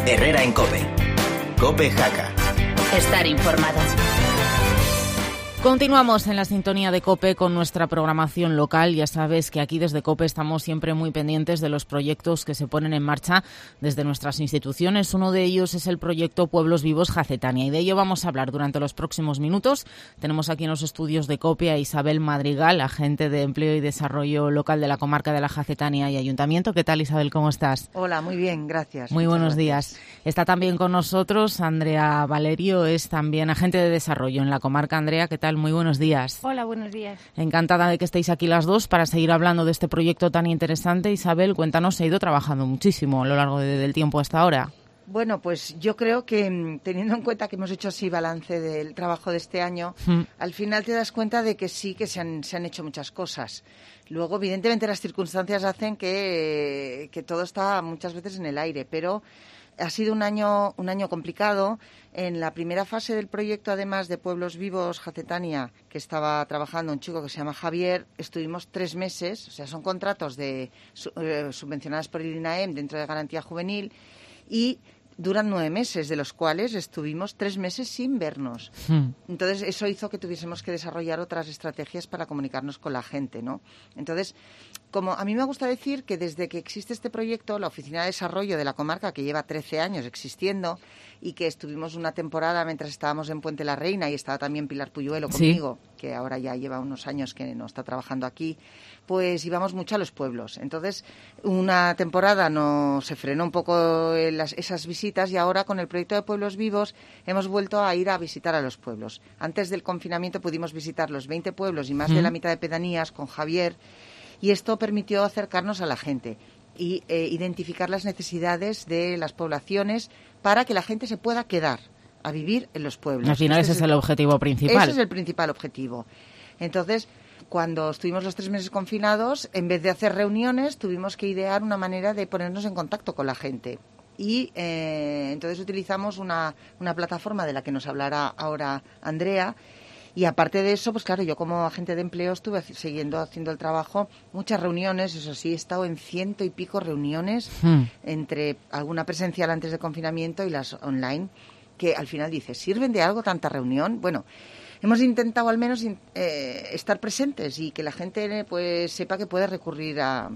Herrera en COPE. COPE Jaca. Estar informado. Continuamos en la sintonía de COPE con nuestra programación local. Ya sabes que aquí desde COPE estamos siempre muy pendientes de los proyectos que se ponen en marcha desde nuestras instituciones. Uno de ellos es el proyecto Pueblos Vivos Jacetania y de ello vamos a hablar durante los próximos minutos. Tenemos aquí en los estudios de COPE a Isabel Madrigal, agente de Empleo y Desarrollo Local de la Comarca de la Jacetania y Ayuntamiento. ¿Qué tal, Isabel? ¿Cómo estás? Hola, muy bien, gracias. Muy buenos días. Está también con nosotros Andrea Valerio, es también agente de Desarrollo en la Comarca. Andrea, ¿qué tal? Muy buenos días. Hola, buenos días. Encantada de que estéis aquí las dos para seguir hablando de este proyecto tan interesante. Isabel, cuéntanos, se ha ido trabajando muchísimo a lo largo del tiempo hasta ahora. Bueno, pues yo creo que teniendo en cuenta que hemos hecho así balance del trabajo de este año, al final te das cuenta de que sí que se han hecho muchas cosas. Luego, evidentemente, las circunstancias hacen que todo está muchas veces en el aire, pero ha sido un año complicado. En la primera fase del proyecto, además de Pueblos Vivos Jacetania, que estaba trabajando un chico que se llama Javier, estuvimos 3 meses, o sea, son contratos subvencionados por el INAEM dentro de Garantía Juvenil y duran 9 meses, de los cuales estuvimos 3 meses sin vernos. Entonces, eso hizo que tuviésemos que desarrollar otras estrategias para comunicarnos con la gente, ¿no? Entonces, como a mí me gusta decir que desde que existe este proyecto, la Oficina de Desarrollo de la Comarca, que lleva 13 años existiendo y que estuvimos una temporada mientras estábamos en Puente la Reina y estaba también Pilar Puyuelo conmigo, que ahora ya lleva unos años que no está trabajando aquí, pues íbamos mucho a los pueblos. Entonces, una temporada se frenó un poco esas visitas y ahora con el proyecto de Pueblos Vivos hemos vuelto a ir a visitar a los pueblos. Antes del confinamiento pudimos visitar los 20 pueblos y más de la mitad de pedanías con Javier y esto permitió acercarnos a la gente y identificar las necesidades de las poblaciones para que la gente se pueda quedar a vivir en los pueblos. Al final ese es el objetivo principal. Ese es el principal objetivo. Entonces, cuando estuvimos los 3 meses confinados, en vez de hacer reuniones, tuvimos que idear una manera de ponernos en contacto con la gente. Y entonces utilizamos una plataforma de la que nos hablará ahora Andrea. Y aparte de eso, pues claro, yo como agente de empleo estuve siguiendo haciendo el trabajo, muchas reuniones, eso sí, he estado en 100 y pico reuniones, entre alguna presencial antes del confinamiento y las online, que al final dices, ¿sirven de algo tanta reunión? Bueno, hemos intentado al menos estar presentes y que la gente pues sepa que puede acudir a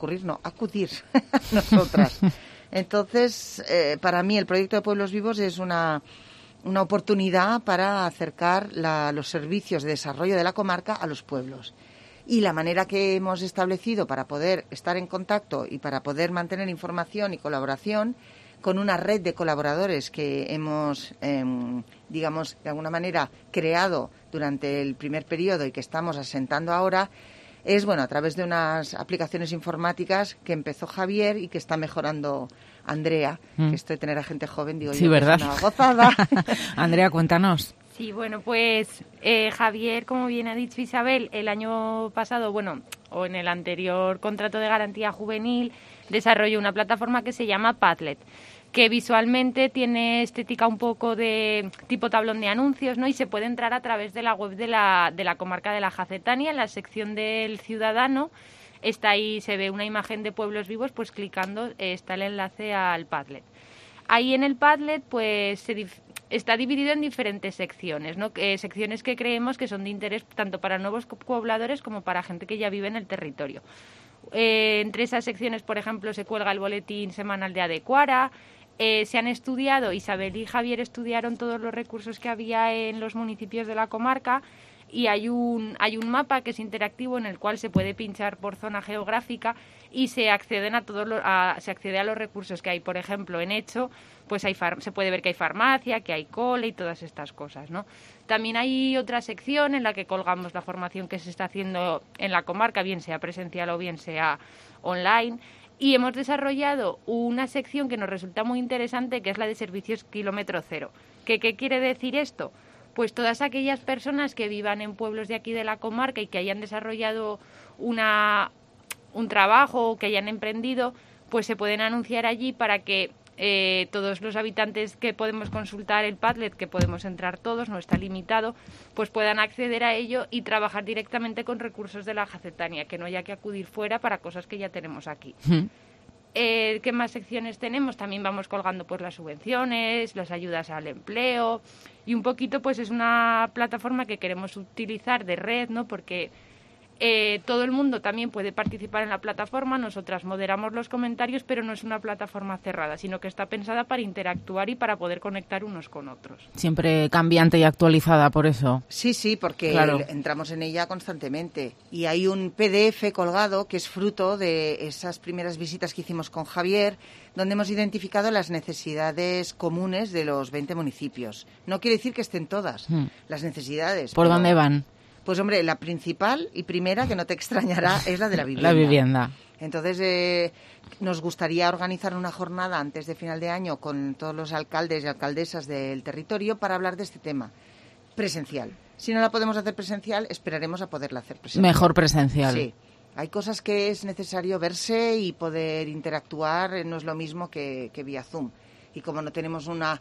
nosotras. Entonces, para mí el proyecto de Pueblos Vivos es una oportunidad para acercar los servicios de desarrollo de la comarca a los pueblos. Y la manera que hemos establecido para poder estar en contacto y para poder mantener información y colaboración con una red de colaboradores que hemos, digamos, de alguna manera creado durante el primer periodo y que estamos asentando ahora, es, bueno, a través de unas aplicaciones informáticas que empezó Javier y que está mejorando Andrea, que esto de tener a gente joven, digo sí, yo, ¿verdad? Que es una gozada. Andrea, cuéntanos. Sí, bueno, pues Javier, como bien ha dicho Isabel, el año pasado, o en el anterior contrato de garantía juvenil, desarrolló una plataforma que se llama Padlet, que visualmente tiene estética un poco de tipo tablón de anuncios, ¿no? Y se puede entrar a través de la web de la Comarca de la Jacetania, en la sección del Ciudadano. Está ahí, se ve una imagen de Pueblos Vivos, pues clicando está el enlace al Padlet. Ahí en el Padlet, pues está dividido en diferentes secciones, ¿no? Secciones que creemos que son de interés tanto para nuevos pobladores como para gente que ya vive en el territorio. Entre esas secciones, por ejemplo, se cuelga el boletín semanal de Adecuara. Se han estudiado, Isabel y Javier estudiaron todos los recursos que había en los municipios de la comarca y hay un mapa que es interactivo en el cual se puede pinchar por zona geográfica y se accede a los recursos que hay. Por ejemplo, en Echo pues se puede ver que hay farmacia, que hay cole y todas estas cosas, ¿no? También hay otra sección en la que colgamos la formación que se está haciendo en la comarca, bien sea presencial o bien sea online. Y hemos desarrollado una sección que nos resulta muy interesante, que es la de servicios kilómetro cero. ¿Qué quiere decir esto? Pues todas aquellas personas que vivan en pueblos de aquí de la comarca y que hayan desarrollado un trabajo o que hayan emprendido, pues se pueden anunciar allí para que todos los habitantes que podemos consultar el Padlet, que podemos entrar todos, no está limitado, pues puedan acceder a ello y trabajar directamente con recursos de la Jacetania, que no haya que acudir fuera para cosas que ya tenemos aquí. ¿Qué más secciones tenemos? También vamos colgando pues las subvenciones, las ayudas al empleo y un poquito pues es una plataforma que queremos utilizar de red, ¿no? Porque todo el mundo también puede participar en la plataforma, nosotras moderamos los comentarios, pero no es una plataforma cerrada, sino que está pensada para interactuar y para poder conectar unos con otros. Siempre cambiante y actualizada, por eso. Sí, porque claro, entramos en ella constantemente. Y hay un PDF colgado que es fruto de esas primeras visitas que hicimos con Javier, donde hemos identificado las necesidades comunes de los 20 municipios. No quiere decir que estén todas las necesidades. ¿Por dónde van? Pues hombre, la principal y primera, que no te extrañará, es la de la vivienda. La vivienda. Entonces, nos gustaría organizar una jornada antes de final de año con todos los alcaldes y alcaldesas del territorio para hablar de este tema presencial. Si no la podemos hacer presencial, esperaremos a poderla hacer presencial. Mejor presencial. Sí. Hay cosas que es necesario verse y poder interactuar, no es lo mismo que vía Zoom. Y como no tenemos una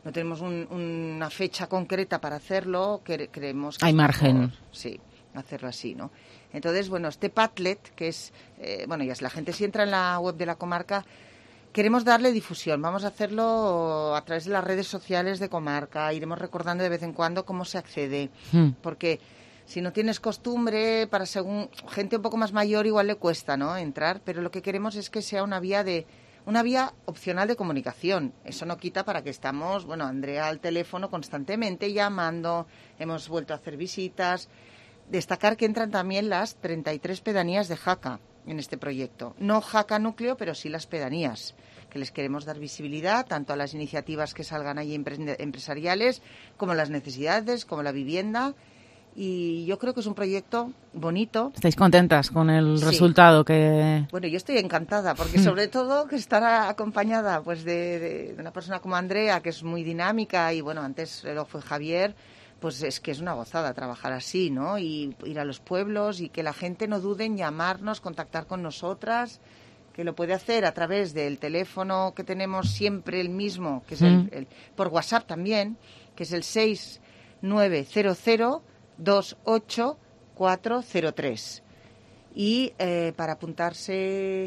fecha concreta para hacerlo, creemos que hay es margen. mejor, sí, hacerlo así, ¿no? Entonces, bueno, este Padlet, que es, ya la gente si entra en la web de la comarca, queremos darle difusión. Vamos a hacerlo a través de las redes sociales de comarca. Iremos recordando de vez en cuando cómo se accede, porque si no tienes costumbre, para según gente un poco más mayor igual le cuesta, ¿no?, entrar, pero lo que queremos es que sea una vía opcional de comunicación. Eso no quita para que estamos, Andrea al teléfono constantemente llamando, hemos vuelto a hacer visitas. Destacar que entran también las 33 pedanías de Jaca en este proyecto. No Jaca núcleo, pero sí las pedanías, que les queremos dar visibilidad tanto a las iniciativas que salgan ahí empresariales, como las necesidades, como la vivienda. Y yo creo que es un proyecto bonito. ¿Estáis contentas con el resultado que...? Bueno, yo estoy encantada, porque sobre todo que estar acompañada pues de una persona como Andrea, que es muy dinámica, y antes lo fue Javier, pues es que es una gozada trabajar así, ¿no? Y ir a los pueblos y que la gente no dude en llamarnos, contactar con nosotras, que lo puede hacer a través del teléfono que tenemos siempre el mismo, que es por WhatsApp también, que es el 6900 28403. Y para apuntarse...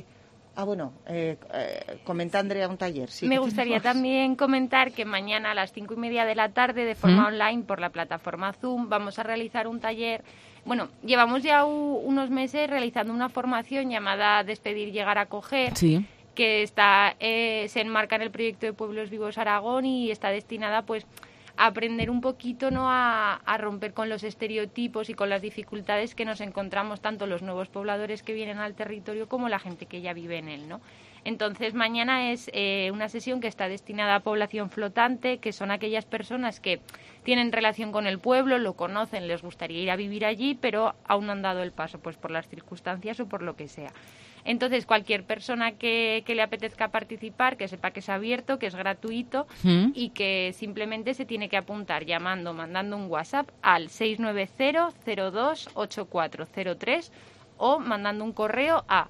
comenta Andrea un taller. Sí, me gustaría también comentar que mañana a las 5:30 de la tarde, de forma online, por la plataforma Zoom, vamos a realizar un taller. Llevamos ya unos meses realizando una formación llamada Despedir, Llegar, Acoger, que se enmarca en el proyecto de Pueblos Vivos Aragón y está destinada pues aprender un poquito, ¿no?, a romper con los estereotipos y con las dificultades que nos encontramos tanto los nuevos pobladores que vienen al territorio como la gente que ya vive en él, ¿no? Entonces mañana es una sesión que está destinada a población flotante, que son aquellas personas que tienen relación con el pueblo, lo conocen, les gustaría ir a vivir allí, pero aún no han dado el paso pues por las circunstancias o por lo que sea. Entonces, cualquier persona que le apetezca participar, que sepa que es abierto, que es gratuito y que simplemente se tiene que apuntar mandando un WhatsApp al 690-028403 o mandando un correo a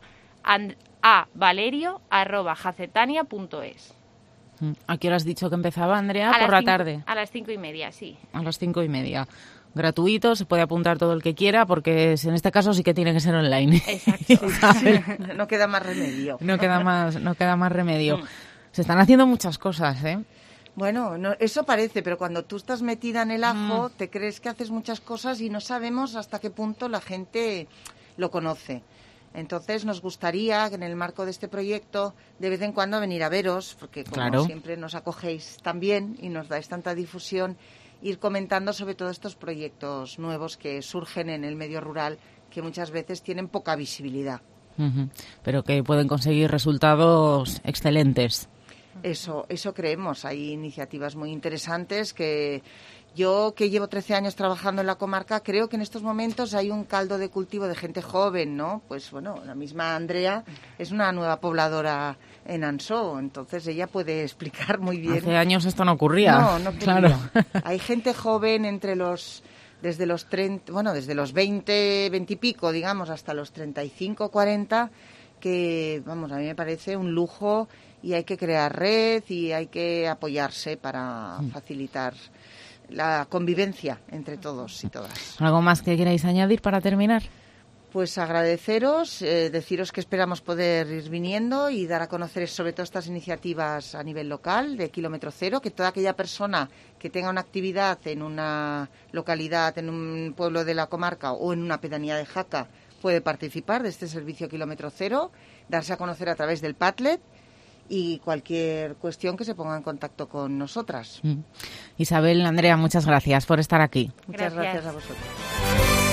valerio@jacetania.es. ¿A qué hora has dicho que empezaba, Andrea? ¿Por la tarde? A las 5:30, sí. A las 5:30. Gratuito, se puede apuntar todo el que quiera, porque en este caso sí que tiene que ser online. Exacto. No queda más remedio. No queda más remedio. Se están haciendo muchas cosas, ¿eh? Bueno, eso parece, pero cuando tú estás metida en el ajo, te crees que haces muchas cosas y no sabemos hasta qué punto la gente lo conoce. Entonces nos gustaría que en el marco de este proyecto de vez en cuando venir a veros, porque como siempre nos acogéis tan bien y nos dais tanta difusión, ir comentando sobre todos estos proyectos nuevos que surgen en el medio rural, que muchas veces tienen poca visibilidad. Pero que pueden conseguir resultados excelentes. Eso creemos. Hay iniciativas muy interesantes que yo, que llevo 13 años trabajando en la comarca, creo que en estos momentos hay un caldo de cultivo de gente joven, ¿no? Pues la misma Andrea es una nueva pobladora en Ansó, entonces ella puede explicar muy bien. Hace años esto no ocurría. No ocurría. Claro. Hay gente joven desde los 20 y pico, digamos, hasta los 35, 40, que, a mí me parece un lujo y hay que crear red y hay que apoyarse para facilitar la convivencia entre todos y todas. ¿Algo más que queráis añadir para terminar? Pues agradeceros, deciros que esperamos poder ir viniendo y dar a conocer sobre todo estas iniciativas a nivel local de Kilómetro Cero, que toda aquella persona que tenga una actividad en una localidad, en un pueblo de la comarca o en una pedanía de Jaca puede participar de este servicio Kilómetro Cero, darse a conocer a través del Padlet y cualquier cuestión que se ponga en contacto con nosotras. Isabel, Andrea, muchas gracias por estar aquí. Muchas gracias a vosotros.